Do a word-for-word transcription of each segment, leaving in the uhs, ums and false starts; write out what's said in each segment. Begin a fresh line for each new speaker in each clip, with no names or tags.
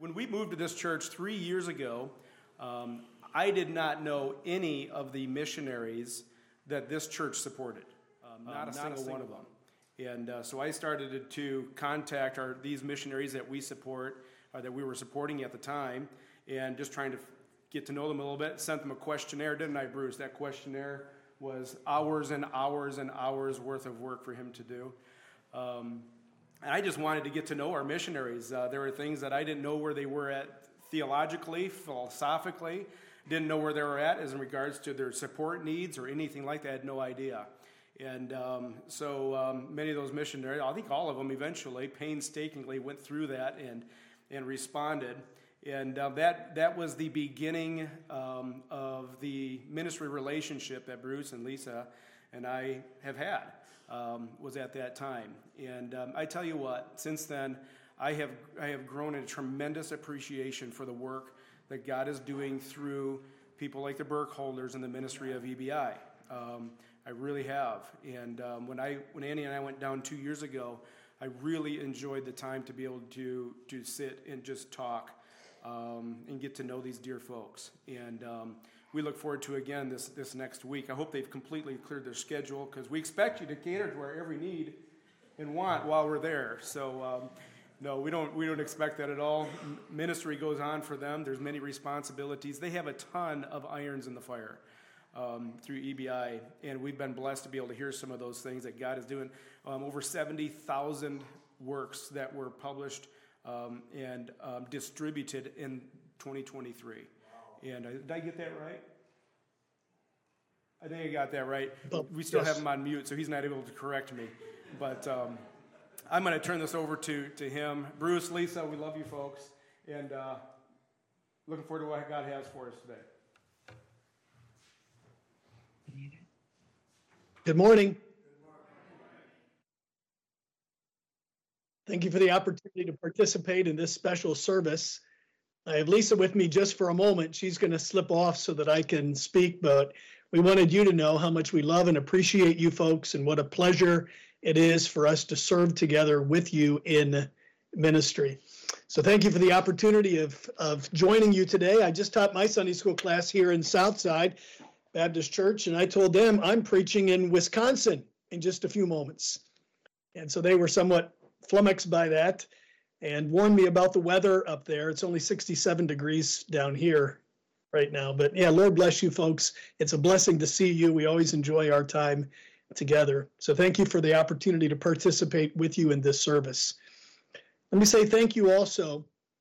When we moved to this church three years ago, um, I did not know any of the missionaries that this church supported, um, not, um, a, not single a single one of them. And uh, so I started to contact our these missionaries that we support, uh, that we were supporting at the time, and just trying to f- get to know them a little bit. Sent them a questionnaire, didn't I, Bruce? That questionnaire was hours and hours and hours worth of work for him to do. Um, and I just wanted to get to know our missionaries. Uh, there were things that I didn't know where they were at theologically, philosophically, didn't know where they were at as in regards to their support needs or anything like that. I had no idea. And um, so um, many of those missionaries, I think all of them eventually, painstakingly went through that and and responded. And uh, that that was the beginning um, of the ministry relationship that Bruce and Lisa and I have had, um, was at that time. And um, I tell you what, since then, I have I have grown in a tremendous appreciation for the work that God is doing through people like the Burkholders and the ministry of E B I. Um, I really have. And um, when I when Annie and I went down two years ago, I really enjoyed the time to be able to to sit and just talk um, and get to know these dear folks. And um, we look forward to, again, this, this next week. I hope they've completely cleared their schedule, because we expect you to cater to our every need and want while we're there. So um, no, we don't we don't expect that at all. Ministry goes on for them. There's many responsibilities. They have a ton of irons in the fire. Um, through E B I, and we've been blessed to be able to hear some of those things that God is doing. Um, over seventy thousand works that were published um, and um, distributed in twenty twenty-three. Wow. And uh, did I get that right? I think I got that right. But, we still yes. have him on mute, so he's not able to correct me. But um, I'm going to turn this over to, to him. Bruce, Lisa, we love you folks, and uh, looking forward to what God has for us today.
Good morning. Thank you for the opportunity to participate in this special service. I have Lisa with me just for a moment. She's going to slip off so that I can speak, but we wanted you to know how much we love and appreciate you folks, and what a pleasure it is for us to serve together with you in ministry. So thank you for the opportunity of, of joining you today. I just taught my Sunday school class here in Southside Baptist Church, and I told them I'm preaching in Wisconsin in just a few moments. And so they were somewhat flummoxed by that and warned me about the weather up there. It's only sixty-seven degrees down here right now. But yeah, Lord bless you folks. It's a blessing to see you. We always enjoy our time together. So thank you for the opportunity to participate with you in this service. Let me say thank you also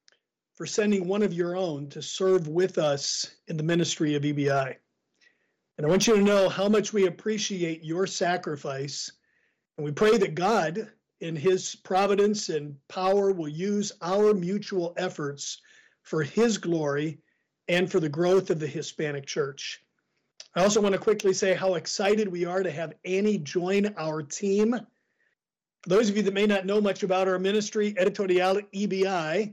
for sending one of your own to serve with us in the ministry of E B I. And I want you to know how much we appreciate your sacrifice. And we pray that God, in his providence and power, will use our mutual efforts for his glory and for the growth of the Hispanic church. I also want to quickly say how excited we are to have Annie join our team. For those of you that may not know much about our ministry, Editorial E B I,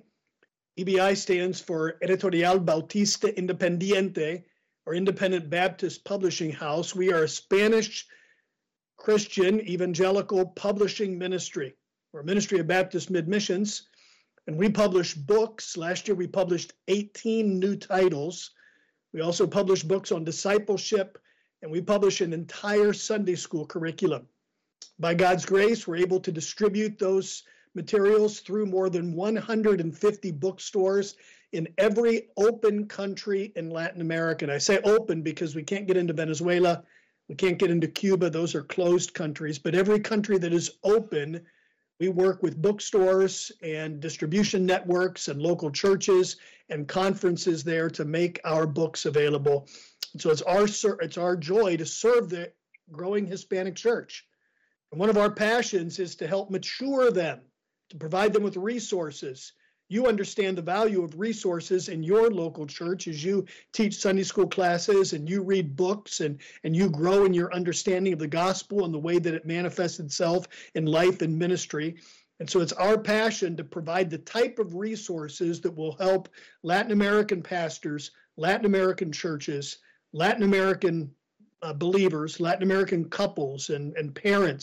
E B I stands for Editorial Bautista Independiente, or Independent Baptist Publishing House. We are a Spanish Christian evangelical publishing ministry. We're a ministry of Baptist mid-missions, and we publish books. Last year we published eighteen new titles. We also publish books on discipleship, and we publish an entire Sunday school curriculum. By God's grace, we're able to distribute those materials through more than one hundred fifty bookstores in every open country in Latin America. And I say open because we can't get into Venezuela, we can't get into Cuba, those are closed countries, but every country that is open, we work with bookstores and distribution networks and local churches and conferences there to make our books available. So it's our, it's our joy to serve the growing Hispanic church. And one of our passions is to help mature them, to provide them with resources. You understand the value of resources in your local church as you teach Sunday school classes and you read books and, and you grow in your understanding of the gospel and the way that it manifests itself in life and ministry. And so it's our passion to provide the type of resources that will help Latin American pastors, Latin American churches, Latin American uh, believers, Latin American couples and, and parents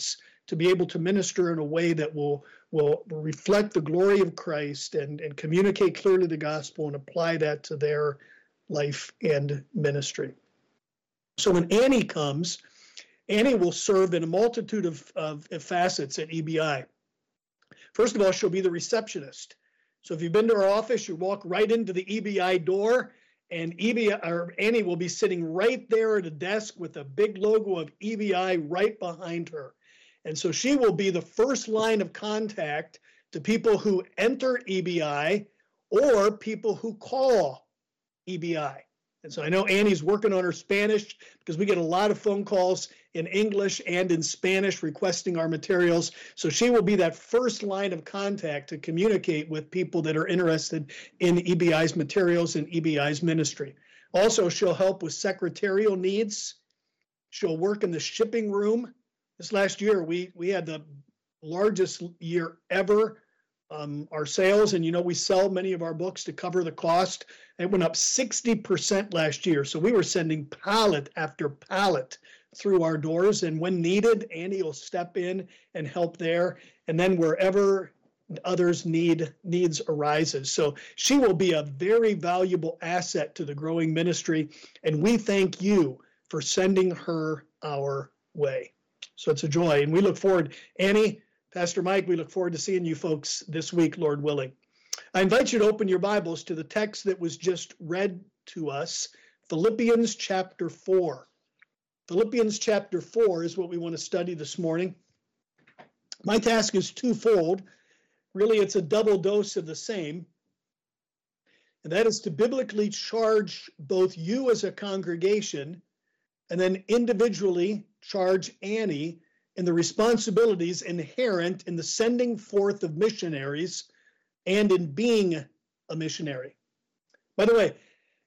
to be able to minister in a way that will, will reflect the glory of Christ and, and communicate clearly the gospel and apply that to their life and ministry. So when Annie comes, Annie will serve in a multitude of, of, of facets at E B I. First of all, she'll be the receptionist. So if you've been to her office, you walk right into the E B I door, and E B I, or Annie will be sitting right there at a desk with a big logo of E B I right behind her. And so she will be the first line of contact to people who enter E B I or people who call E B I. And so I know Annie's working on her Spanish because we get a lot of phone calls in English and in Spanish requesting our materials. So she will be that first line of contact to communicate with people that are interested in E B I's materials and E B I's ministry. Also, she'll help with secretarial needs. She'll work in the shipping room. This last year, we, we had the largest year ever. Um, our sales, and you know, we sell many of our books to cover the cost. It went up sixty percent last year. So we were sending pallet after pallet through our doors. And when needed, Annie will step in and help there. And then wherever others need needs arises. So she will be a very valuable asset to the growing ministry. And we thank you for sending her our way. So it's a joy. And we look forward, Annie, Pastor Mike, we look forward to seeing you folks this week, Lord willing. I invite you to open your Bibles to the text that was just read to us, Philippians chapter four. Philippians chapter four is what we want to study this morning. My task is twofold. Really, it's a double dose of the same. And that is to biblically charge both you as a congregation and then individually charge Annie and the responsibilities inherent in the sending forth of missionaries and in being a missionary. By the way,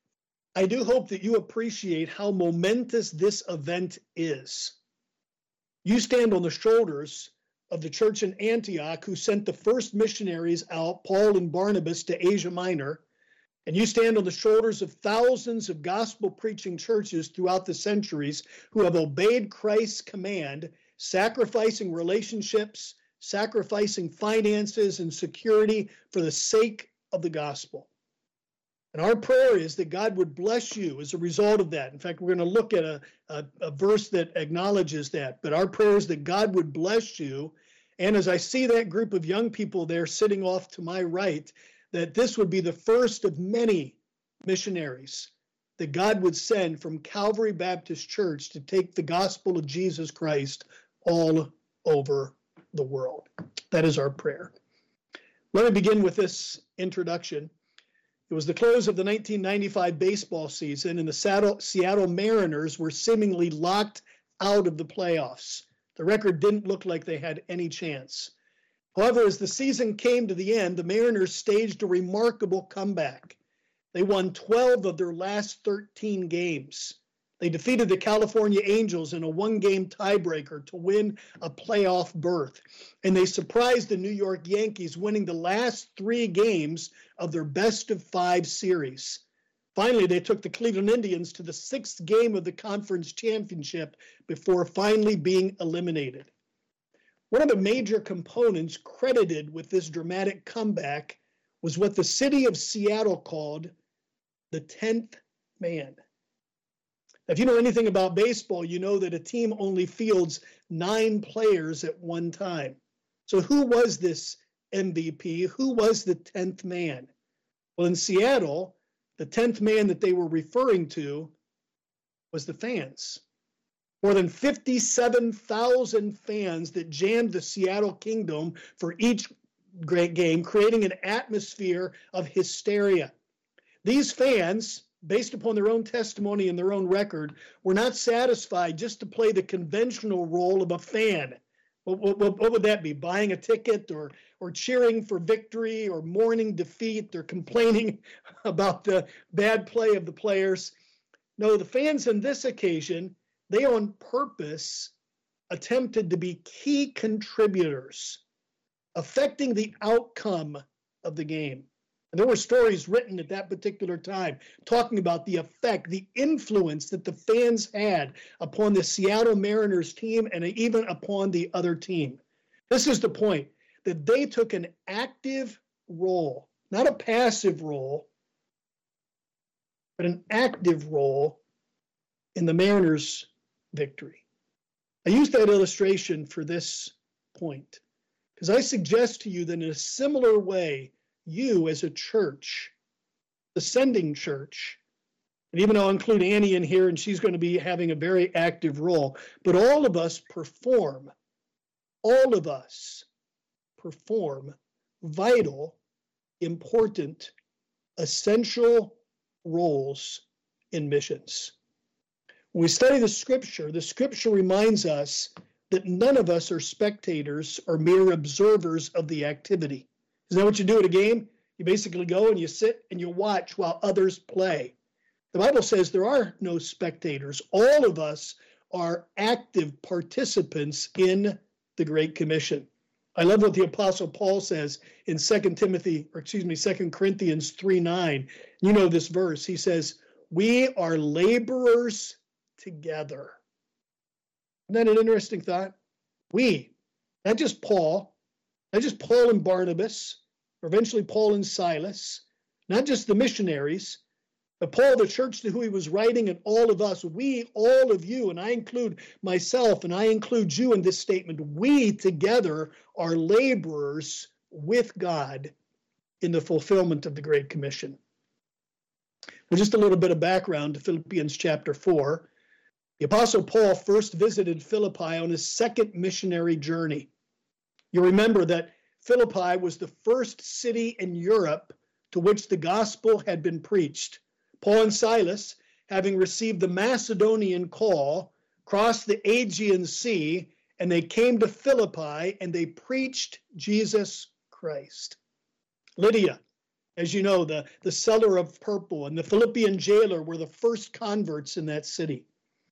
I do hope that you appreciate how momentous this event is. You stand on the shoulders of the church in Antioch who sent the first missionaries out, Paul and Barnabas, to Asia Minor, and you stand on the shoulders of thousands of gospel-preaching churches throughout the centuries who have obeyed Christ's command, sacrificing relationships, sacrificing finances and security for the sake of the gospel. And our prayer is that God would bless you as a result of that. In fact, we're going to look at a, a, a verse that acknowledges that. But our prayer is that God would bless you. And as I see that group of young people there sitting off to my right, that this would be the first of many missionaries that God would send from Calvary Baptist Church to take the gospel of Jesus Christ all over the world. That is our prayer. Let me begin with this introduction. It was the close of the nineteen ninety-five baseball season, and the Seattle Mariners were seemingly locked out of the playoffs. The record didn't look like they had any chance. However, as the season came to the end, the Mariners staged a remarkable comeback. They won twelve of their last thirteen games. They defeated the California Angels in a one-game tiebreaker to win a playoff berth. And they surprised the New York Yankees, winning the last three games of their best-of-five series. Finally, they took the Cleveland Indians to the sixth game of the conference championship before finally being eliminated. One of the major components credited with this dramatic comeback was what the city of Seattle called the tenth man. If you know anything about baseball, you know that a team only fields nine players at one time. So who was this M V P? Who was the tenth man? Well, in Seattle, the tenth man that they were referring to was the fans. More than fifty-seven thousand fans that jammed the Seattle Kingdom for each great game, creating an atmosphere of hysteria. These fans, based upon their own testimony and their own record, were not satisfied just to play the conventional role of a fan. What, what, what would that be? Buying a ticket or, or cheering for victory or mourning defeat or complaining about the bad play of the players? No, the fans on this occasion, they on purpose attempted to be key contributors, affecting the outcome of the game. And there were stories written at that particular time talking about the effect, the influence that the fans had upon the Seattle Mariners team and even upon the other team. This is the point, that they took an active role, not a passive role, but an active role in the Mariners' victory. I use that illustration for this point, because I suggest to you that in a similar way, you as a church, the sending church, and even I'll include Annie in here, and she's going to be having a very active role, but all of us perform, all of us perform vital, important, essential roles in missions. When we study the scripture, the scripture reminds us that none of us are spectators or mere observers of the activity. Isn't that what you do at a game? You basically go and you sit and you watch while others play. The Bible says there are no spectators. All of us are active participants in the Great Commission. I love what the Apostle Paul says in Second Timothy, or excuse me, Second Corinthians three nine. You know this verse. He says, we are laborers together. Isn't that an interesting thought? We, not just Paul, not just Paul and Barnabas, or eventually Paul and Silas, not just the missionaries, but Paul, the church to who he was writing, and all of us, we, all of you, and I include myself, and I include you in this statement, we together are laborers with God in the fulfillment of the Great Commission. Well, just a little bit of background to Philippians chapter four. The Apostle Paul first visited Philippi on his second missionary journey. You remember that Philippi was the first city in Europe to which the gospel had been preached. Paul and Silas, having received the Macedonian call, crossed the Aegean Sea, and they came to Philippi, and they preached Jesus Christ. Lydia, as you know, the, the seller of purple, and the Philippian jailer were the first converts in that city.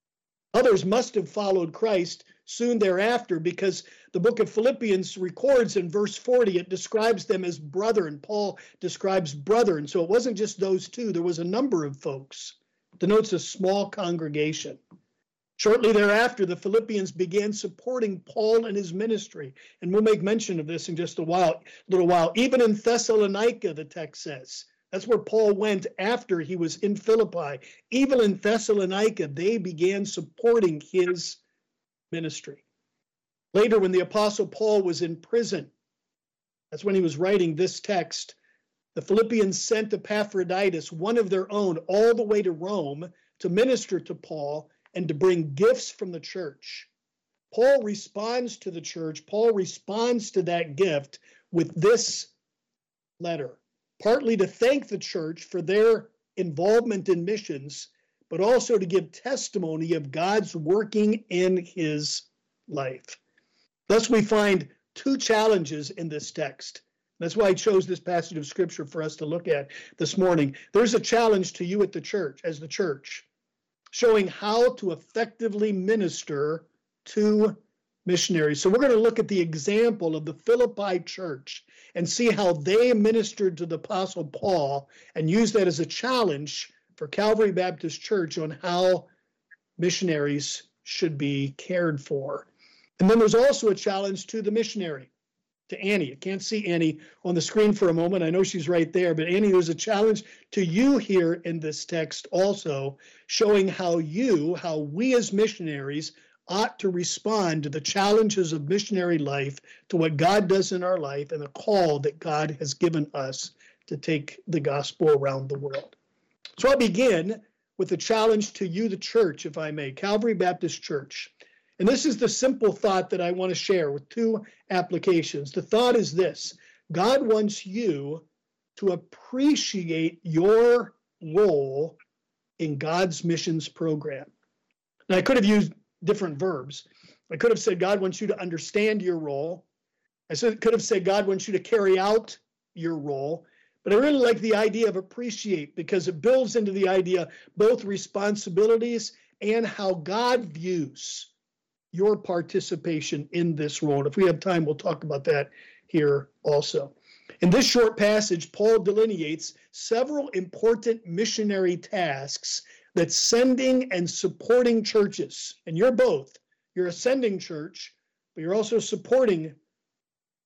Others must have followed Christ soon thereafter, because the book of Philippians records in verse forty, it describes them as brethren. Paul describes brethren. So it wasn't just those two. There was a number of folks. It denotes a small congregation. Shortly thereafter, the Philippians began supporting Paul and his ministry. And we'll make mention of this in just a while, little while. Even in Thessalonica, the text says. That's where Paul went after he was in Philippi. Even in Thessalonica, they began supporting his ministry. Later, when the Apostle Paul was in prison, that's when he was writing this text, the Philippians sent Epaphroditus, one of their own, all the way to Rome to minister to Paul and to bring gifts from the church. Paul responds to the church. Paul responds to that gift with this letter, partly to thank the church for their involvement in missions, but also to give testimony of God's working in his life. Thus, we find two challenges in this text. That's why I chose this passage of scripture for us to look at this morning. There's a challenge to you at the church, as the church, showing how to effectively minister to missionaries. So we're going to look at the example of the Philippi church and see how they ministered to the Apostle Paul and use that as a challenge for Calvary Baptist Church on how missionaries should be cared for. And then there's also a challenge to the missionary, to Annie. I can't see Annie on the screen for a moment. I know she's right there, but Annie, there's a challenge to you here in this text also, showing how you, how we as missionaries ought to respond to the challenges of missionary life, to what God does in our life, and the call that God has given us to take the gospel around the world. So I'll begin with the challenge to you, the church, if I may, Calvary Baptist Church. And this is the simple thought that I want to share with two applications. The thought is this: God wants you to appreciate your role in God's missions program. Now, I could have used different verbs. I could have said God wants you to understand your role. I could have said God wants you to carry out your role. But I really like the idea of appreciate, because it builds into the idea both responsibilities and how God views your participation in this role. And if we have time, we'll talk about that here also. In this short passage, Paul delineates several important missionary tasks that sending and supporting churches, and you're both, you're a sending church, but you're also supporting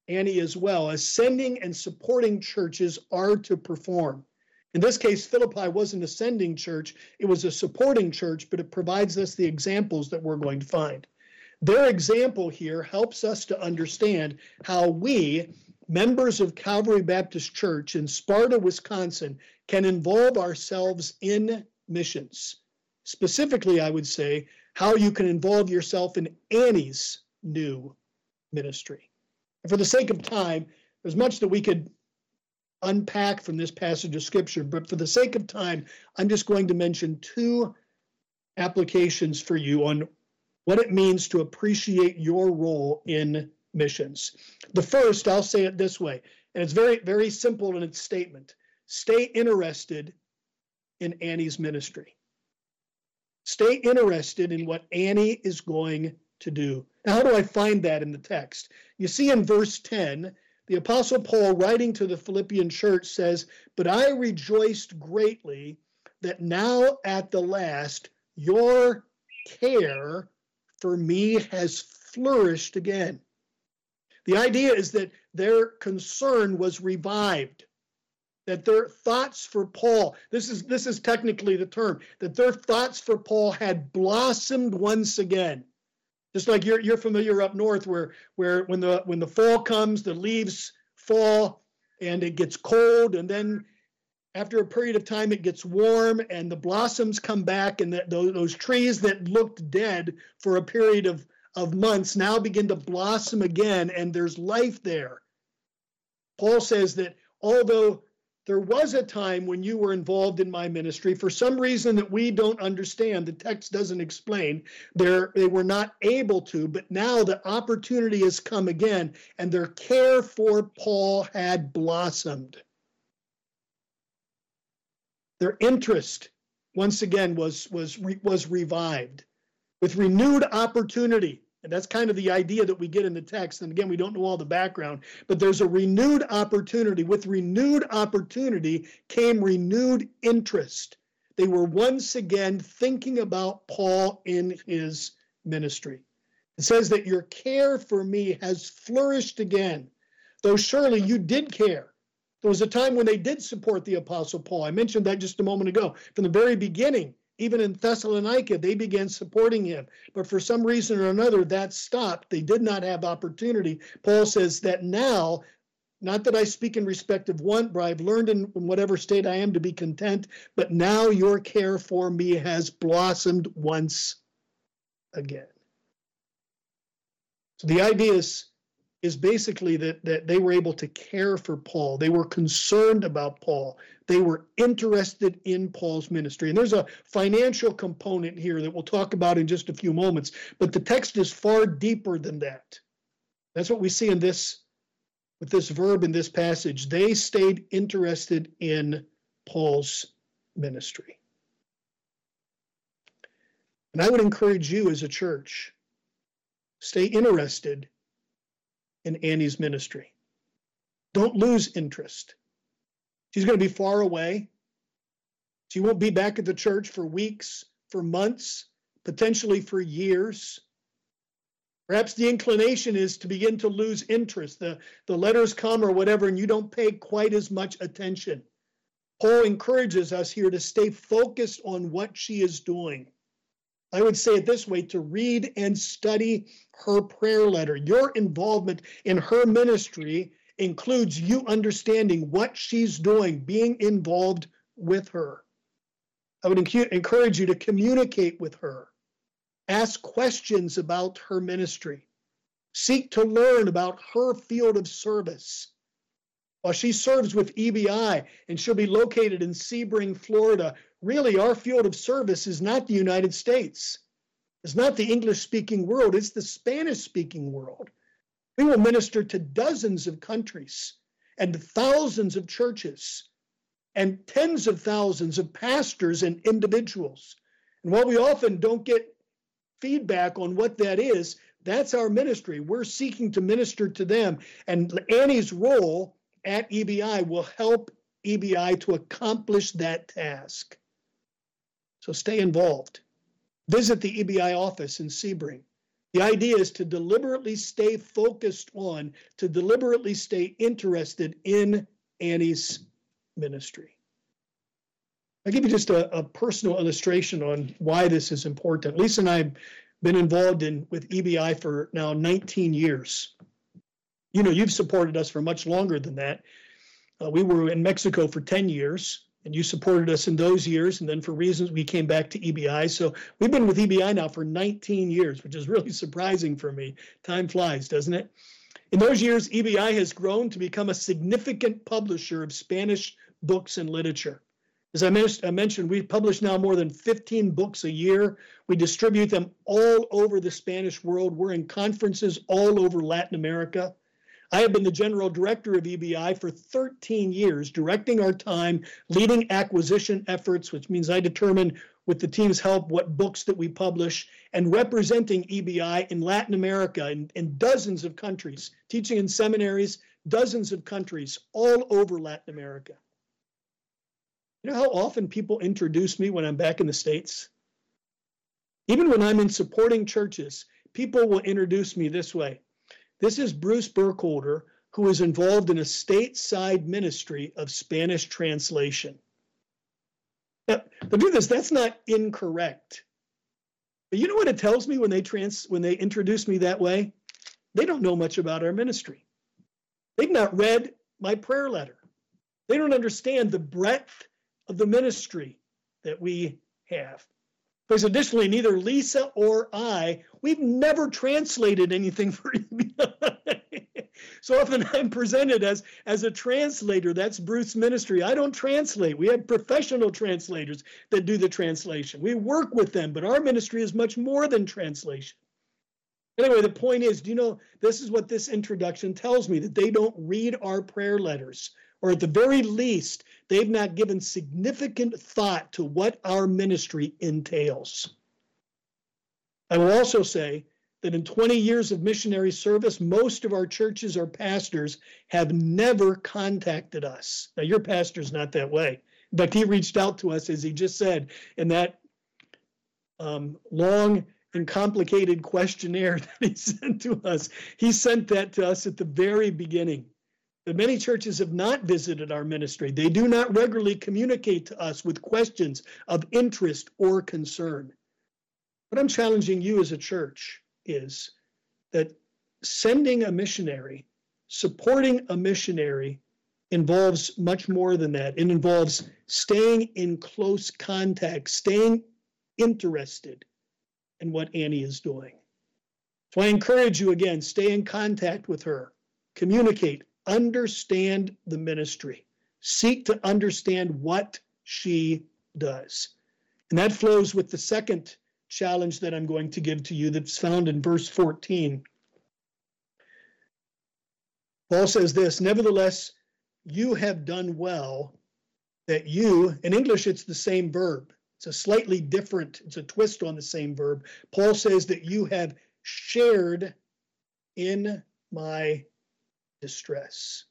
Annie as well, as sending and supporting churches are to perform. In this case, Philippi wasn't a sending church, it was a supporting church, but it provides us the examples that we're going to find. Their example here helps us to understand how we, members of Calvary Baptist Church in Sparta, Wisconsin, can involve ourselves in missions. Specifically, I would say, how you can involve yourself in Annie's new ministry. And for the sake of time, there's much that we could unpack from this passage of Scripture, but for the sake of time, I'm just going to mention two applications for you on what it means to appreciate your role in missions. The first, I'll say it this way, and it's very, very simple in its statement. Stay interested in Annie's ministry. Stay interested in what Annie is going to do. Now, how do I find that in the text? You see in verse ten, the Apostle Paul, writing to the Philippian church, says, "But I rejoiced greatly that now at the last your care for me has flourished again." The idea is that their concern was revived, that their thoughts for Paul, this is, this is technically the term, that their thoughts for Paul had blossomed once again. Just like you're, you're familiar up north where, where when, the, when the fall comes, the leaves fall and it gets cold, and then after a period of time it gets warm and the blossoms come back, and that those, those trees that looked dead for a period of, of months now begin to blossom again, and there's life there. Paul says that although there was a time when you were involved in my ministry, for some reason that we don't understand, the text doesn't explain, they were not able to, but now the opportunity has come again, and their care for Paul had blossomed. Their interest, once again, was, was, was revived with renewed opportunity. And that's kind of the idea that we get in the text. And again, we don't know all the background, but there's a renewed opportunity. With renewed opportunity came renewed interest. They were once again thinking about Paul in his ministry. It says that your care for me has flourished again, though surely you did care. There was a time when they did support the Apostle Paul. I mentioned that just a moment ago. From the very beginning, even in Thessalonica, they began supporting him. But for some reason or another, that stopped. They did not have opportunity. Paul says that now, not that I speak in respect of one, but I've learned in whatever state I am to be content, but now your care for me has blossomed once again. So the idea is, is basically that, that they were able to care for Paul. They were concerned about Paul. They were interested in Paul's ministry. And there's a financial component here that we'll talk about in just a few moments, but the text is far deeper than that. That's what we see in this, with this verb in this passage. They stayed interested in Paul's ministry. And I would encourage you as a church, stay interested in Annie's ministry. Don't lose interest. She's going to be far away. She won't be back at the church for weeks, for months, potentially for years. Perhaps the inclination is to begin to lose interest. The, the letters come or whatever, and you don't pay quite as much attention. Paul encourages us here to stay focused on what she is doing. I would say it this way, to read and study her prayer letter. Your involvement in her ministry includes you understanding what she's doing, being involved with her. I would encourage you to communicate with her. Ask questions about her ministry. Seek to learn about her field of service. While she serves with E B I and she'll be located in Sebring, Florida, really our field of service is not the United States. It's not the English-speaking world, it's the Spanish-speaking world. We will minister to dozens of countries and thousands of churches and tens of thousands of pastors and individuals. And while we often don't get feedback on what that is, that's our ministry. We're seeking to minister to them. And Annie's role at E B I will help E B I to accomplish that task. So stay involved. Visit the E B I office in Sebring. The idea is to deliberately stay focused on, to deliberately stay interested in Annie's ministry. I'll give you just a, a personal illustration on why this is important. Lisa and I have been involved in with E B I for now nineteen years. You know, you've supported us for much longer than that. Uh, we were in Mexico for ten years, and you supported us in those years, and then for reasons we came back to E B I. So we've been with E B I now for nineteen years, which is really surprising for me. Time flies, doesn't it? In those years, E B I has grown to become a significant publisher of Spanish books and literature. As I, men- I mentioned, we publish now more than fifteen books a year. We distribute them all over the Spanish world. We're in conferences all over Latin America. I have been the general director of E B I for thirteen years, directing our time, leading acquisition efforts, which means I determine with the team's help what books that we publish, and representing E B I in Latin America in, in dozens of countries, teaching in seminaries, dozens of countries all over Latin America. You know how often people introduce me when I'm back in the States? Even when I'm in supporting churches, people will introduce me this way. This is Bruce Burkholder, who is involved in a stateside ministry of Spanish translation. Now, the truth is, that's not incorrect. But you know what it tells me when they trans when they introduce me that way? They don't know much about our ministry. They've not read my prayer letter. They don't understand the breadth of the ministry that we have. Because additionally, neither Lisa or I, we've never translated anything for E B I. So often I'm presented as, as a translator. That's Bruce's ministry. I don't translate. We have professional translators that do the translation. We work with them, but our ministry is much more than translation. Anyway, the point is, do you know, this is what this introduction tells me, that they don't read our prayer letters, or at the very least, they've not given significant thought to what our ministry entails. I will also say that in twenty years of missionary service, most of our churches or pastors have never contacted us. Now, your pastor's not that way. In fact, he reached out to us, as he just said, in that um, long and complicated questionnaire that he sent to us. He sent that to us at the very beginning. But many churches have not visited our ministry. They do not regularly communicate to us with questions of interest or concern. What I'm challenging you as a church is that sending a missionary, supporting a missionary, involves much more than that. It involves staying in close contact, staying interested in what Annie is doing. So I encourage you again, stay in contact with her, communicate, understand the ministry, seek to understand what she does. And that flows with the second challenge that I'm going to give to you that's found in verse fourteen. Paul says this, nevertheless, you have done well that you, in English, it's the same verb. It's a slightly different, it's a twist on the same verb. Paul says that you have shared in my distress.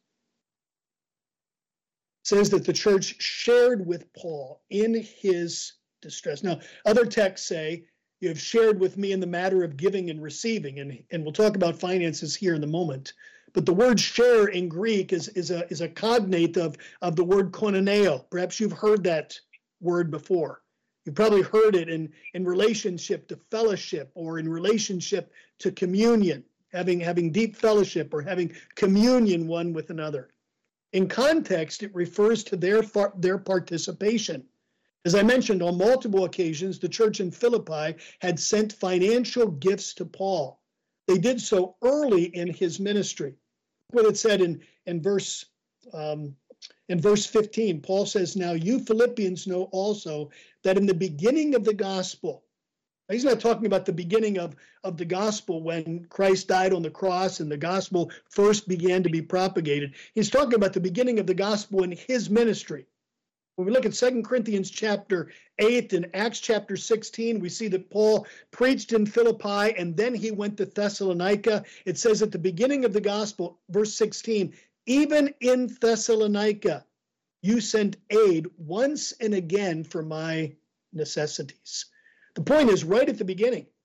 It says that the church shared with Paul in his distress. Now, other texts say, you have shared with me in the matter of giving and receiving, and, and we'll talk about finances here in a moment. But the word share in Greek is, is, a, is a cognate of, of the word koinoneo. Perhaps you've heard that word before. You've probably heard it in, in relationship to fellowship or in relationship to communion, having, having deep fellowship or having communion one with another. In context, it refers to their, their participation. As I mentioned, on multiple occasions, the church in Philippi had sent financial gifts to Paul. They did so early in his ministry. What it said in, in, verse, um, in verse fifteen, Paul says, now you Philippians know also that in the beginning of the gospel, now he's not talking about the beginning of, of the gospel when Christ died on the cross and the gospel first began to be propagated. He's talking about the beginning of the gospel in his ministry. When we look at Second Corinthians chapter eight and Acts chapter sixteen, we see that Paul preached in Philippi and then he went to Thessalonica. It says at the beginning of the gospel, verse sixteen, even in Thessalonica, you sent aid once and again for my necessities. The point is right at the beginning.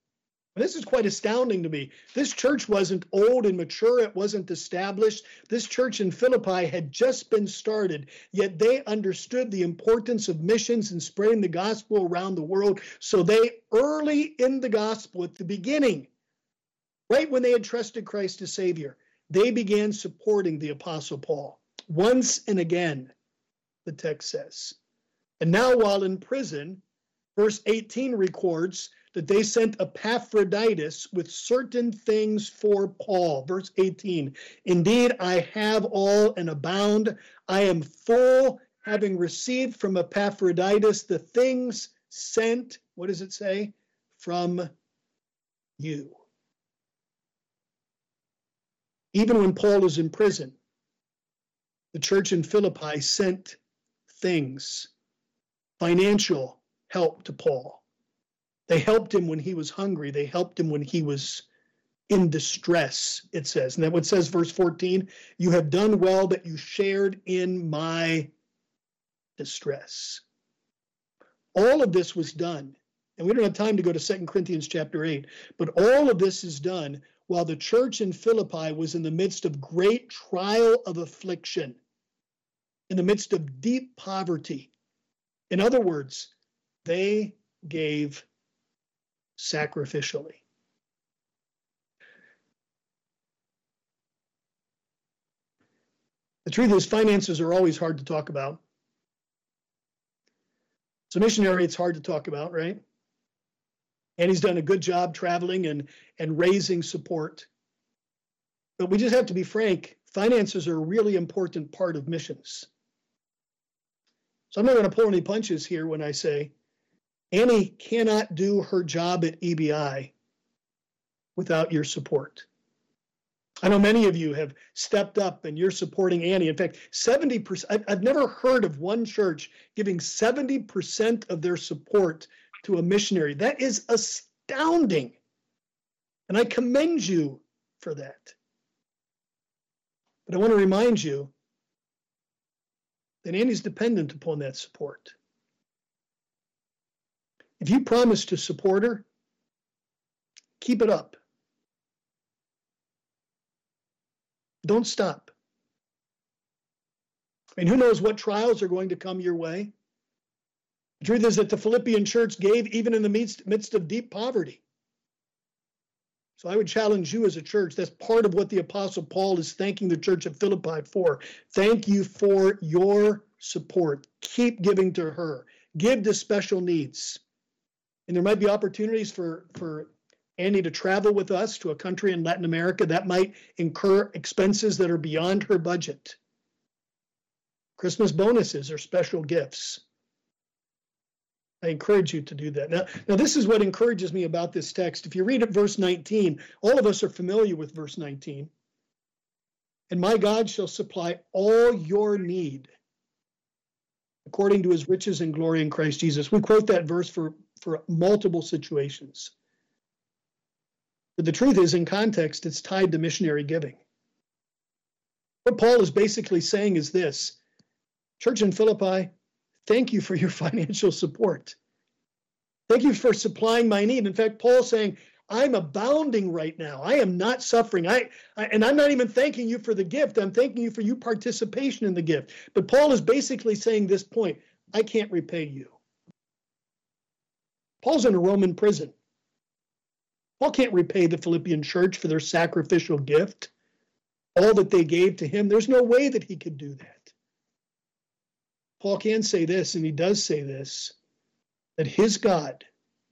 This is quite astounding to me. This church wasn't old and mature. It wasn't established. This church in Philippi had just been started, yet they understood the importance of missions and spreading the gospel around the world. So they, early in the gospel, at the beginning, right when they had trusted Christ as Savior, they began supporting the Apostle Paul. Once and again, the text says. And now while in prison, verse eighteen records that they sent Epaphroditus with certain things for Paul. Verse eighteen, indeed, I have all and abound. I am full, having received from Epaphroditus the things sent, what does it say? From you. Even when Paul is in prison, the church in Philippi sent things, financial help to Paul. They helped him when he was hungry. They helped him when he was in distress, it says. And then what says, verse fourteen, you have done well that you shared in my distress. All of this was done, and we don't have time to go to Second Corinthians chapter eight, but all of this is done while the church in Philippi was in the midst of great trial of affliction, in the midst of deep poverty. In other words, they gave sacrificially. The truth is, finances are always hard to talk about. As a missionary, it's hard to talk about, right? And he's done a good job traveling and, and raising support. But we just have to be frank, finances are a really important part of missions. So I'm not going to pull any punches here when I say, Annie cannot do her job at E B I without your support. I know many of you have stepped up and you're supporting Annie. In fact, seventy percent, I've never heard of one church giving seventy percent of their support to a missionary. That is astounding. And I commend you for that. But I want to remind you that Annie's dependent upon that support. If you promise to support her, keep it up. Don't stop. I mean, who knows what trials are going to come your way? The truth is that the Philippian church gave even in the midst, midst of deep poverty. So I would challenge you as a church. That's part of what the Apostle Paul is thanking the church of Philippi for. Thank you for your support. Keep giving to her. Give to special needs. And there might be opportunities for, for Annie to travel with us to a country in Latin America that might incur expenses that are beyond her budget. Christmas bonuses are special gifts. I encourage you to do that. Now, now, this is what encourages me about this text. If you read at verse nineteen, all of us are familiar with verse nineteen. And my God shall supply all your need according to his riches and glory in Christ Jesus. We quote that verse for, for multiple situations. But the truth is, in context, it's tied to missionary giving. What Paul is basically saying is this: Church in Philippi, thank you for your financial support. Thank you for supplying my need. In fact, Paul's saying, I'm abounding right now. I am not suffering. I, I and I'm not even thanking you for the gift. I'm thanking you for your participation in the gift. But Paul is basically saying this point: I can't repay you. Paul's in a Roman prison. Paul can't repay the Philippian church for their sacrificial gift, all that they gave to him. There's no way that he could do that. Paul can say this, and he does say this, that his God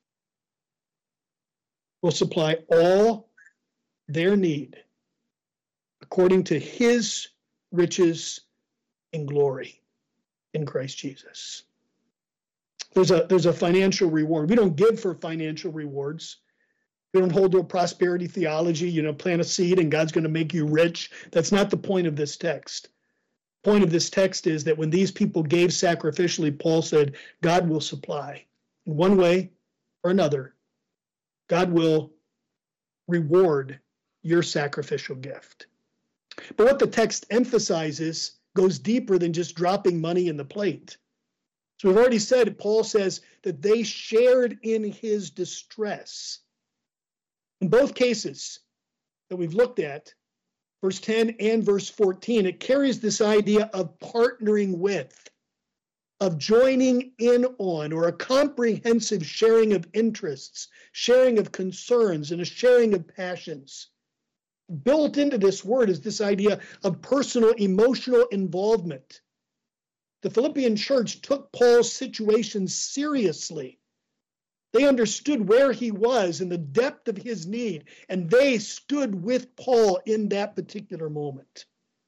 will supply all their need according to his riches and glory in Christ Jesus. There's a, there's a financial reward. We don't give for financial rewards. We don't hold to a prosperity theology, you know, plant a seed and God's going to make you rich. That's not the point of this text. The point of this text is that when these people gave sacrificially, Paul said, God will supply. In one way or another, God will reward your sacrificial gift. But what the text emphasizes goes deeper than just dropping money in the plate. So we've already said, Paul says that they shared in his distress. In both cases that we've looked at, verse ten and verse fourteen, it carries this idea of partnering with, of joining in on, or a comprehensive sharing of interests, sharing of concerns, and a sharing of passions. Built into this word is this idea of personal emotional involvement. The Philippian church took Paul's situation seriously. They understood where he was and the depth of his need, and they stood with Paul in that particular moment.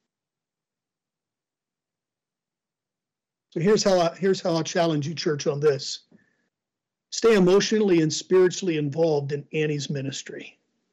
So here's how I, here's how I'll challenge you, church, on this. Stay emotionally and spiritually involved in Annie's ministry.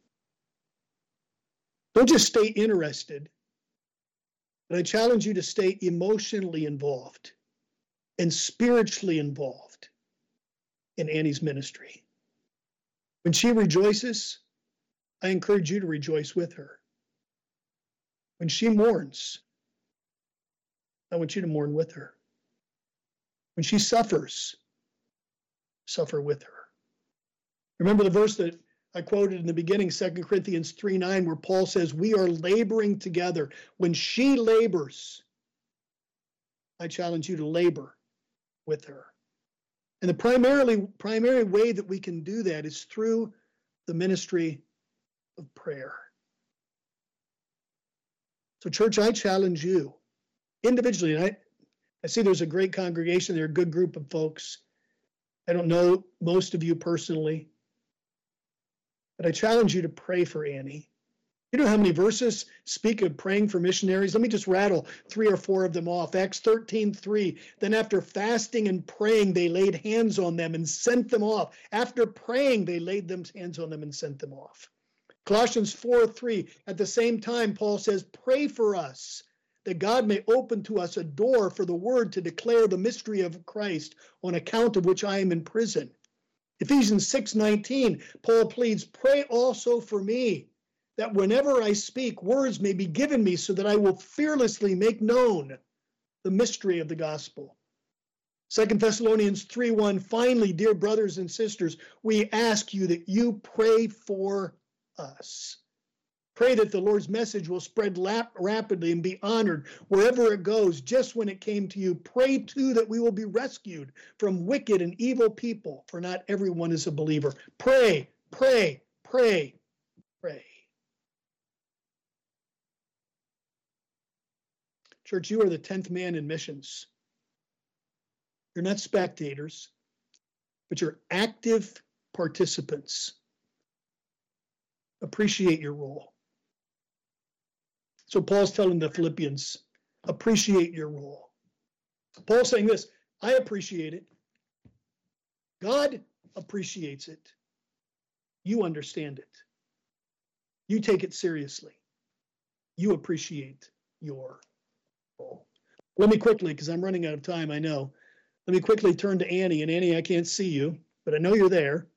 Don't just stay interested, but I challenge you to stay emotionally involved and spiritually involved in Annie's ministry. When she rejoices, I encourage you to rejoice with her. When she mourns, I want you to mourn with her. When she suffers, suffer with her. Remember the verse that I quoted in the beginning, Second Corinthians three nine, where Paul says, we are laboring together. When she labors, I challenge you to labor with her. And the primarily primary way that we can do that is through the ministry of prayer. So church, I challenge you individually, and I, I see there's a great congregation, they're a good group of folks. I don't know most of you personally, but I challenge you to pray for Annie. You know how many verses speak of praying for missionaries? Let me just rattle three or four of them off. Acts thirteen three. Then after fasting and praying, they laid hands on them and sent them off. After praying, they laid them hands on them and sent them off. Colossians four three. At the same time, Paul says, pray for us, that God may open to us a door for the word to declare the mystery of Christ, on account of which I am in prison. Ephesians six nineteen, Paul pleads, pray also for me, that whenever I speak, words may be given me so that I will fearlessly make known the mystery of the gospel. Second Thessalonians three one, finally, dear brothers and sisters, we ask you that you pray for us. Pray that the Lord's message will spread lap rapidly and be honored wherever it goes, just when it came to you. Pray, too, that we will be rescued from wicked and evil people, for not everyone is a believer. Pray, pray, pray, pray. Church, you are the tenth man in missions. You're not spectators, but you're active participants. Appreciate your role. So Paul's telling the Philippians, appreciate your role. Paul's saying this, I appreciate it. God appreciates it. You understand it. You take it seriously. You appreciate your role. Let me quickly, because I'm running out of time, I know. Let me quickly turn to Annie. And Annie, I can't see you, but I know you're there.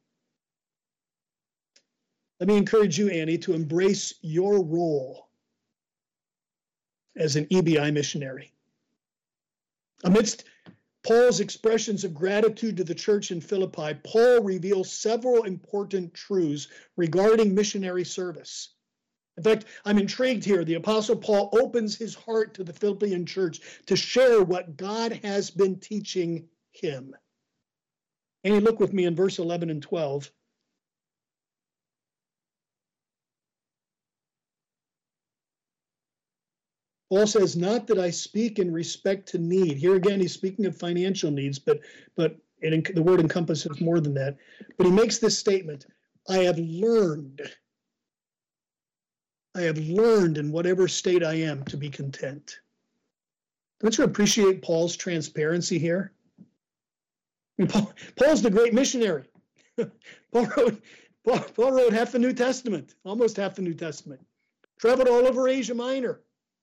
Let me encourage you, Annie, to embrace your role as an E B I missionary. Amidst Paul's expressions of gratitude to the church in Philippi, Paul reveals several important truths regarding missionary service. In fact, I'm intrigued here. The Apostle Paul opens his heart to the Philippian church to share what God has been teaching him. And you look with me in verse eleven and twelve. Paul says, not that I speak in respect to need. Here again, he's speaking of financial needs, but, but it, the word encompasses more than that. But he makes this statement, I have learned, I have learned in whatever state I am to be content. Don't you appreciate Paul's transparency here? I mean, Paul, Paul's the great missionary. Paul wrote, Paul, Paul wrote half the New Testament, almost half the New Testament. Traveled all over Asia Minor.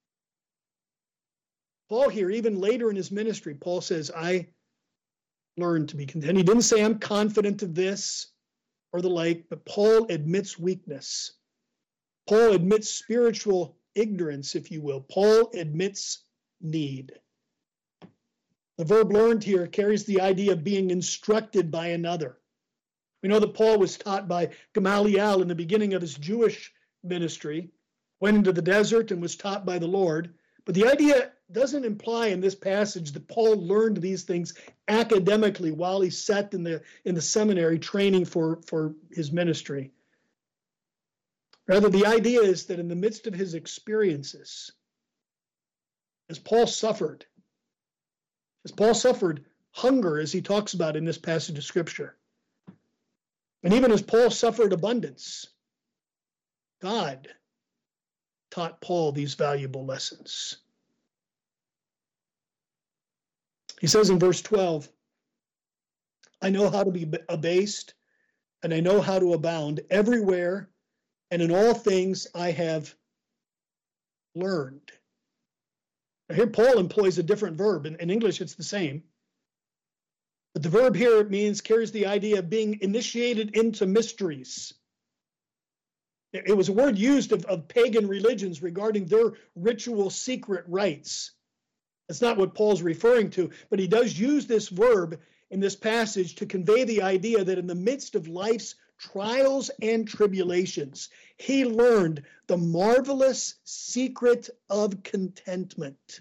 Paul here, even later in his ministry, Paul says, I learned to be content. He didn't say I'm confident of this or the like, but Paul admits weakness. Paul admits spiritual ignorance, if you will. Paul admits need. The verb learned here carries the idea of being instructed by another. We know that Paul was taught by Gamaliel in the beginning of his Jewish ministry, went into the desert and was taught by the Lord. But the idea doesn't imply in this passage that Paul learned these things academically while he sat in the, in the seminary training for, for his ministry. Rather, the idea is that in the midst of his experiences, as Paul suffered, as Paul suffered hunger, as he talks about in this passage of Scripture, and even as Paul suffered abundance, God taught Paul these valuable lessons. He says in verse twelve, I know how to be abased, and I know how to abound everywhere, and in all things I have learned. Now here Paul employs a different verb. In, in English, it's the same. But the verb here means, carries the idea of being initiated into mysteries. It, it was a word used of, of pagan religions regarding their ritual secret rites. That's not what Paul's referring to, but he does use this verb in this passage to convey the idea that in the midst of life's trials and tribulations, he learned the marvelous secret of contentment.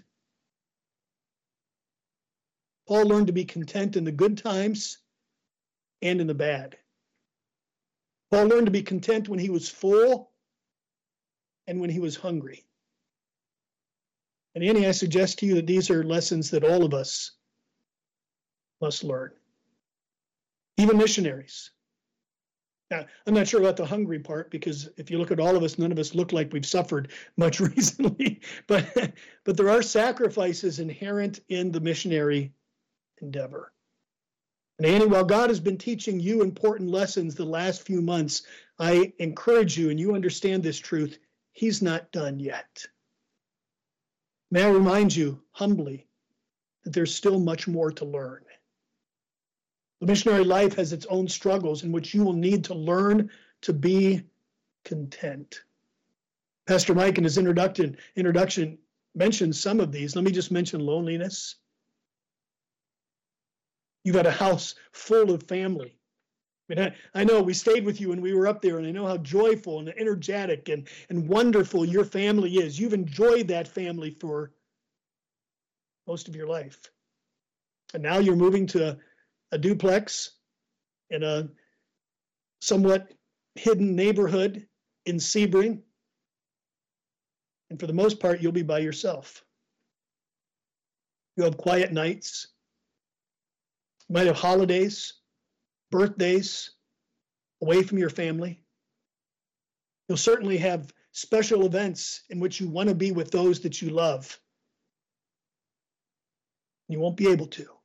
Paul learned to be content in the good times and in the bad. Paul learned to be content when he was full and when he was hungry. And Annie, I suggest to you that these are lessons that all of us must learn. Even missionaries. Now, I'm not sure about the hungry part, because if you look at all of us, none of us look like we've suffered much recently. But, but there are sacrifices inherent in the missionary endeavor. And Annie, while God has been teaching you important lessons the last few months, I encourage you, and you understand this truth, he's not done yet. May I remind you humbly that there's still much more to learn. The missionary life has its own struggles in which you will need to learn to be content. Pastor Mike in his introduction, introduction mentioned some of these. Let me just mention loneliness. You've got a house full of family. I mean, I, I know we stayed with you when we were up there, and I know how joyful and energetic and, and wonderful your family is. You've enjoyed that family for most of your life. And now you're moving to a duplex in a somewhat hidden neighborhood in Sebring. And for the most part, you'll be by yourself. You'll have quiet nights. You might have holidays, birthdays, away from your family. You'll certainly have special events in which you want to be with those that you love. You won't be able to.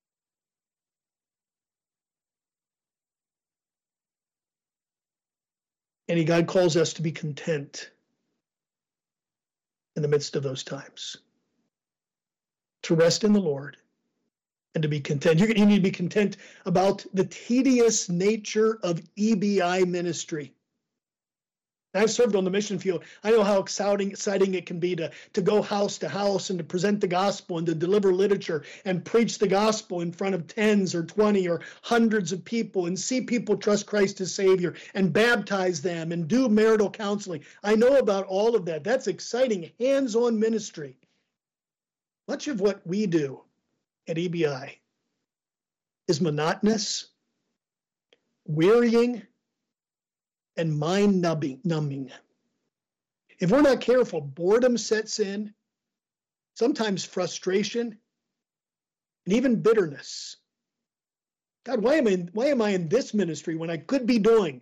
And God calls us to be content in the midst of those times, to rest in the Lord and to be content. You, you need to be content about the tedious nature of E B I ministry. I've served on the mission field. I know how exciting, exciting it can be to, to go house to house and to present the gospel and to deliver literature and preach the gospel in front of tens or twenty or hundreds of people and see people trust Christ as Savior and baptize them and do marital counseling. I know about all of that. That's exciting, hands-on ministry. Much of what we do at E B I is monotonous, wearying, and mind-numbing. If we're not careful, boredom sets in, sometimes frustration, and even bitterness. God, why am I in, why am I in this ministry when I could be doing?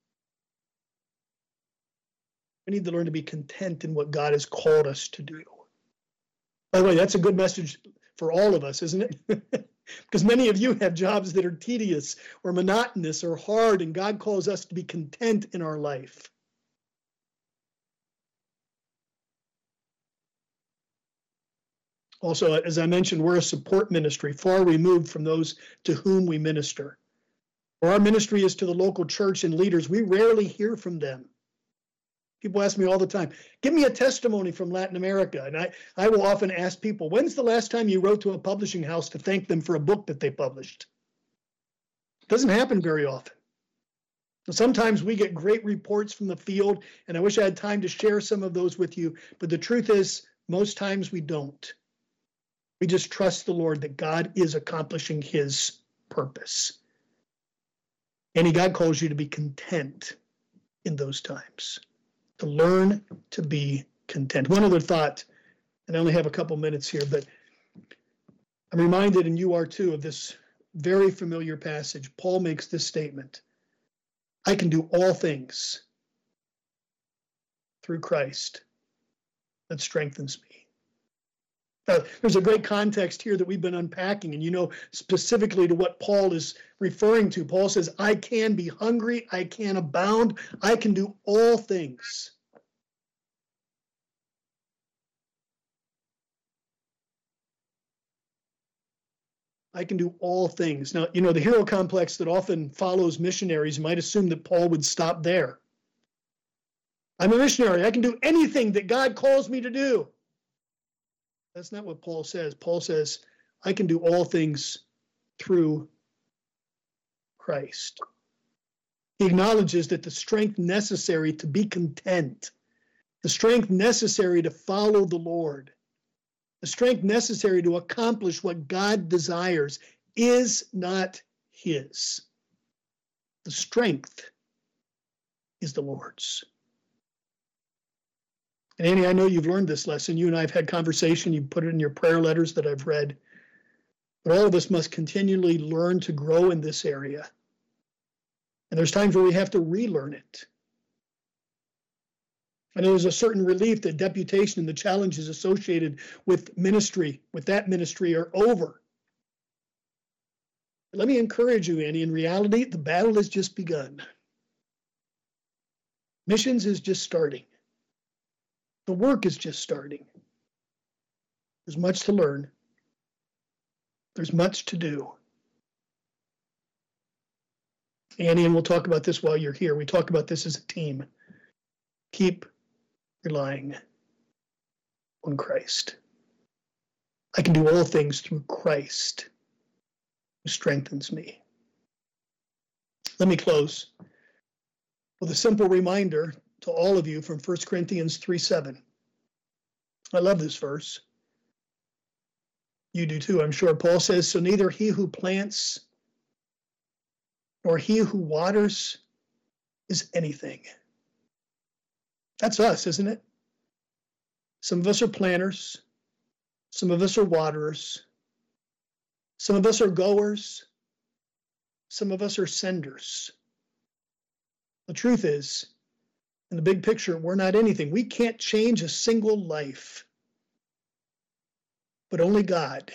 We need to learn to be content in what God has called us to do. By the way, that's a good message for all of us, isn't it? Because many of you have jobs that are tedious or monotonous or hard, and God calls us to be content in our life. Also, as I mentioned, we're a support ministry, far removed from those to whom we minister. Or our ministry is to the local church and leaders. We rarely hear from them. People ask me all the time, give me a testimony from Latin America. And I, I will often ask people, when's the last time you wrote to a publishing house to thank them for a book that they published? It doesn't happen very often. Sometimes we get great reports from the field, and I wish I had time to share some of those with you. But the truth is, most times we don't. We just trust the Lord that God is accomplishing his purpose. And God calls you to be content in those times, to learn to be content. One other thought, and I only have a couple minutes here, but I'm reminded, and you are too, of this very familiar passage. Paul makes this statement: I can do all things through Christ that strengthens me. Uh, there's a great context here that we've been unpacking, and you know specifically to what Paul is referring to. Paul says, I can be hungry, I can abound, I can do all things. I can do all things. Now, you know, the hero complex that often follows missionaries might assume that Paul would stop there. I'm a missionary. I can do anything that God calls me to do. That's not what Paul says. Paul says, I can do all things through Christ. He acknowledges that the strength necessary to be content, the strength necessary to follow the Lord, the strength necessary to accomplish what God desires is not his. The strength is the Lord's. And Annie, I know you've learned this lesson. You and I have had conversation. You put it in your prayer letters that I've read. But all of us must continually learn to grow in this area. And there's times where we have to relearn it. I know there's a certain relief that deputation and the challenges associated with ministry, with that ministry, are over. But let me encourage you, Annie, in reality, the battle has just begun. Missions is just starting. The work is just starting. There's much to learn. There's much to do. Annie, and we'll talk about this while you're here. We talk about this as a team. Keep relying on Christ. I can do all things through Christ who strengthens me. Let me close with a simple reminder to all of you from First Corinthians three seven. I love this verse. You do too, I'm sure. Paul says, so neither he who plants nor he who waters is anything. That's us, isn't it? Some of us are planters. Some of us are waterers. Some of us are goers. Some of us are senders. The truth is, in the big picture, we're not anything. We can't change a single life, but only God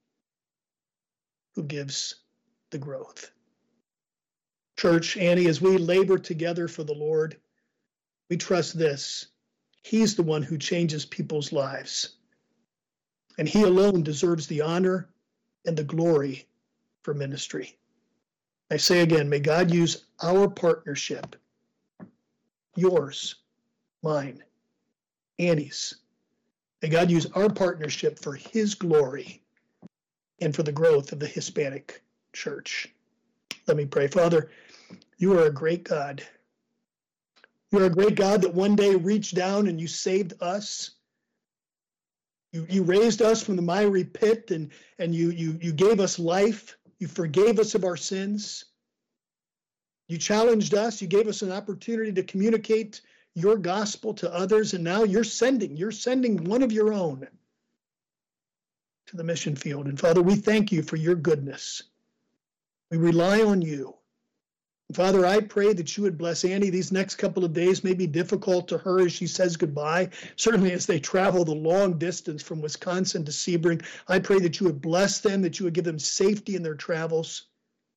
who gives the growth. Church, Annie, as we labor together for the Lord, we trust this. He's the one who changes people's lives, and he alone deserves the honor and the glory for ministry. I say again, may God use our partnership, yours, mine, Annie's. May God use our partnership for his glory and for the growth of the Hispanic church. Let me pray. Father, you are a great God. You're a great God that one day reached down and you saved us. You, you raised us from the miry pit and, and you, you, you gave us life. You forgave us of our sins. You challenged us. You gave us an opportunity to communicate your gospel to others. And now you're sending, you're sending one of your own to the mission field. And Father, we thank you for your goodness. We rely on you. Father, I pray that you would bless Annie. These next couple of days may be difficult to her as she says goodbye, certainly as they travel the long distance from Wisconsin to Sebring. I pray that you would bless them, that you would give them safety in their travels.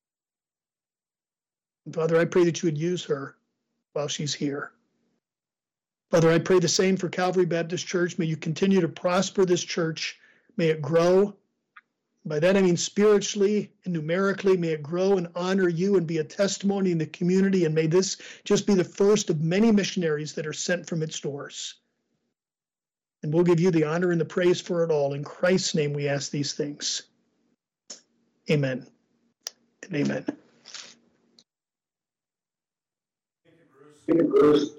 And Father, I pray that you would use her while she's here. Father, I pray the same for Calvary Baptist Church. May you continue to prosper this church. May it grow. By that I mean spiritually and numerically, may it grow and honor you and be a testimony in the community. And may this just be the first of many missionaries that are sent from its doors. And we'll give you the honor and the praise for it all. In Christ's name we ask these things. Amen and amen.
Very,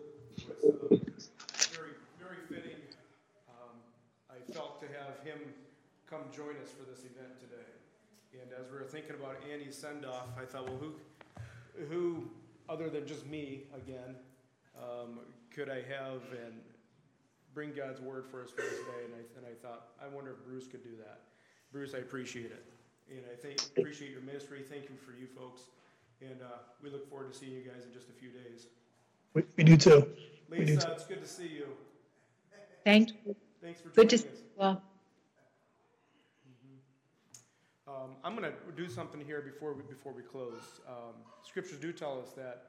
very fitting. Um, I felt to have him come join us for this event today. And as we were thinking about Annie's send-off, I thought, well, who, who other than just me, again, um, could I have and bring God's word for us for this day? And I, and I thought, I wonder if Bruce could do that. Bruce, I appreciate it. And I think, appreciate your ministry. Thank you for you folks. And uh, we look forward to seeing you guys in just a few days.
We, we do too.
Lisa,
we do too.
It's good to see you.
Thank you.
Thanks for joining
Good to
us.
see you well.
Mm-hmm. Um, I'm going to do something here before we, before we close. Um, scriptures do tell us that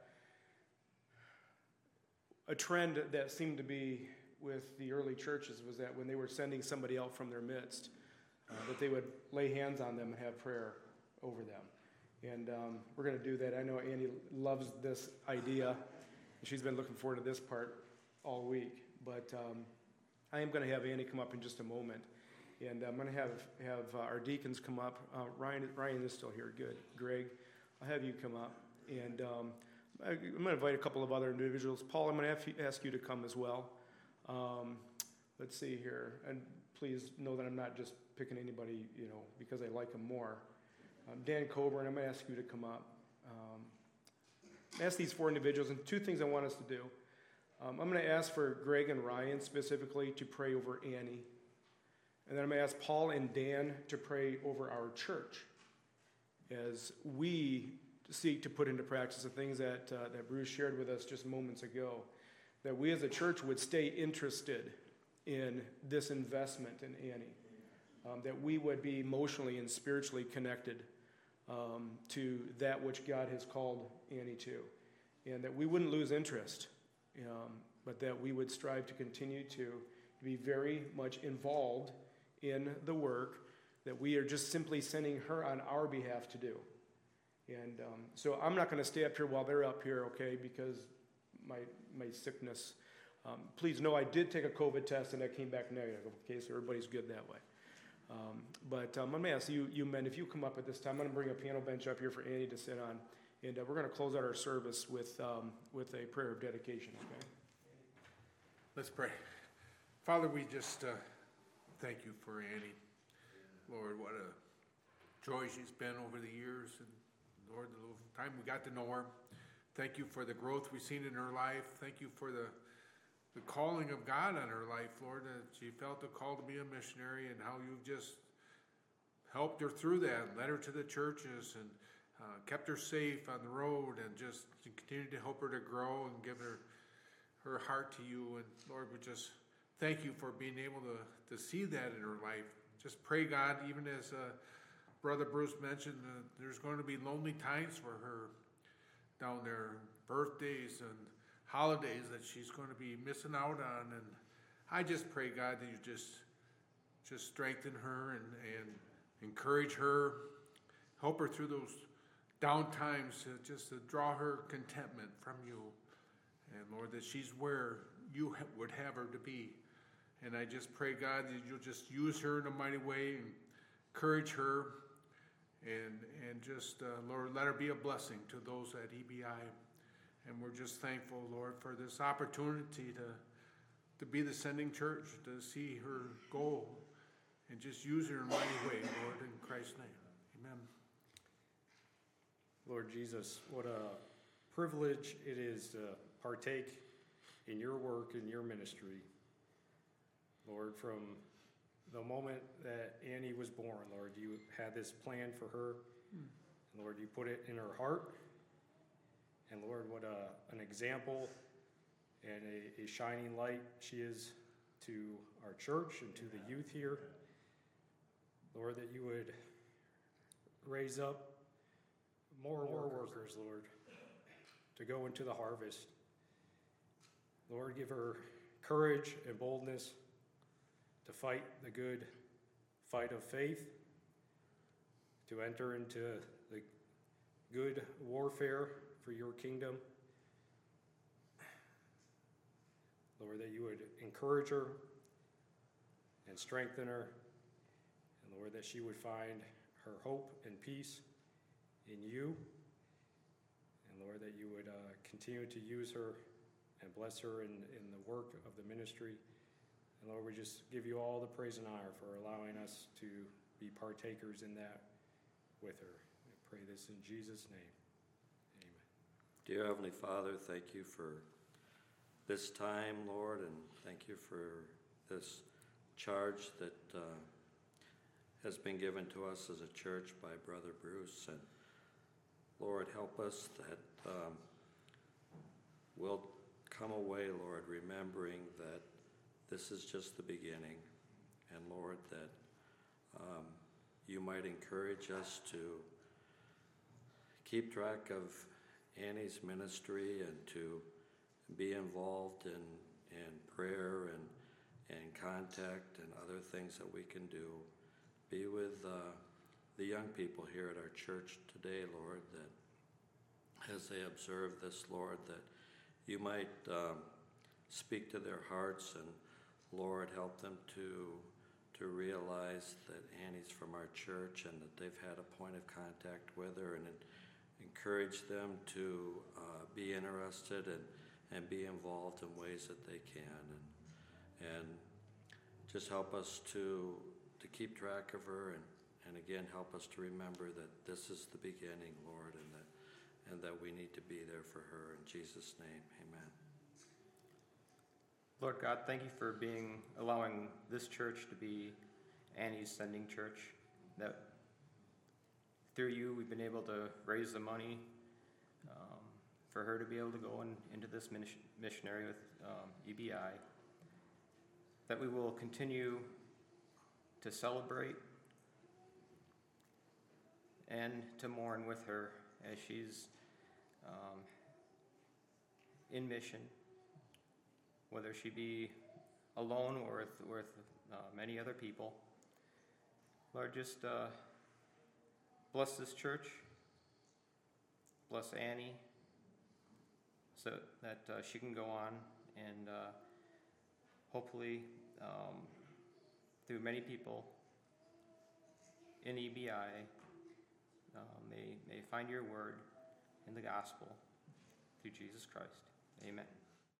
a trend that seemed to be with the early churches was that when they were sending somebody out from their midst, uh, that they would lay hands on them and have prayer over them. And um, we're going to do that. I know Annie loves this idea. She's been looking forward to this part all week. But um, I am going to have Annie come up in just a moment. And I'm going to have, have uh, our deacons come up. Uh, Ryan, Ryan is still here. Good. Greg, I'll have you come up. And um, I, I'm going to invite a couple of other individuals. Paul, I'm going to have you, ask you to come as well. Um, let's see here. And please know that I'm not just picking anybody, you know, because I like them more. Um, Dan Coburn, I'm going to ask you to come up. Um, ask these four individuals, and two things I want us to do. Um, I'm going to ask for Greg and Ryan specifically to pray over Annie. And then I'm going to ask Paul and Dan to pray over our church as we seek to put into practice the things that, uh, that Bruce shared with us just moments ago, that we as a church would stay interested in this investment in Annie, um, that we would be emotionally and spiritually connected um, to that which God has called Annie to, and that we wouldn't lose interest, um, but that we would strive to continue to be very much involved in the work that we are just simply sending her on our behalf to do. And um, so I'm not going to stay up here while they're up here, okay, because my my sickness. Um, please know I did take a COVID test and I came back negative, okay, so everybody's good that way. Um, but um, I'm going to ask you, you men, if you come up at this time, I'm going to bring a piano bench up here for Annie to sit on, and uh, we're going to close out our service with um, with a prayer of dedication, okay?
Let's pray. Father, we just uh, thank you for Annie. Lord, what a joy she's been over the years, and Lord, the little time we got to know her. Thank you for the growth we've seen in her life. Thank you for the the calling of God on her life, Lord, that she felt the call to be a missionary, and how you've just helped her through that, led her to the churches, and uh, kept her safe on the road, and just continued to help her to grow and give her her heart to you. And Lord, we just thank you for being able to, to see that in her life. Just pray, God, even as uh, Brother Bruce mentioned, uh, there's going to be lonely times for her down there, birthdays and holidays that she's going to be missing out on. And I just pray, God, that you just just strengthen her and, and encourage her, help her through those down times, to just to draw her contentment from you. And Lord, that she's where you ha- would have her to be. And I just pray, God, that you'll just use her in a mighty way and encourage her. And and just, uh, Lord, let her be a blessing to those at E B I. And we're just thankful, Lord, for this opportunity to to be the sending church, to see her go, and just use her in a mighty way, Lord, in Christ's name. Amen.
Lord Jesus, what a privilege it is to partake in your work and your ministry. Lord, from the moment that Annie was born, Lord, you had this plan for her. Mm. Lord, you put it in her heart. And Lord, what a, an example and a, a shining light she is to our church and to the youth here. Lord, that you would raise up more and more workers, Lord, to go into the harvest. Lord, give her courage and boldness to fight the good fight of faith, to enter into the good warfare for your kingdom. Lord, that you would encourage her and strengthen her, and Lord, that she would find her hope and peace in you, and Lord, that you would uh, continue to use her and bless her in, in the work of the ministry. And Lord, we just give you all the praise and honor for allowing us to be partakers in that with her. I pray this in Jesus' name. Amen.
Dear Heavenly Father, thank you for this time, Lord, and thank you for this charge that uh, has been given to us as a church by Brother Bruce. And Lord, help us that um, we'll come away, Lord, remembering that this is just the beginning. And Lord, that um, you might encourage us to keep track of Annie's ministry and to be involved in, in prayer and, and contact and other things that we can do. Be with uh, the young people here at our church today, Lord, that as they observe this, Lord, that you might um, speak to their hearts and, Lord, help them to to realize that Annie's from our church and that they've had a point of contact with her, and encourage them to uh, be interested and, and be involved in ways that they can, and, and just help us to to keep track of her, and, and again help us to remember that this is the beginning, Lord, and that and that we need to be there for her. In Jesus' name, amen.
Lord God, thank you for being allowing this church to be Annie's sending church. That through you we've been able to raise the money um, for her to be able to go in, into this mission, missionary with um, E B I. That we will continue to celebrate and to mourn with her as she's um, in mission, whether she be alone or with, with uh, many other people. Lord, just uh, bless this church, bless Annie, so that uh, she can go on and uh, hopefully um, through many people in E B I uh, may, may find your word in the gospel through Jesus Christ. Amen.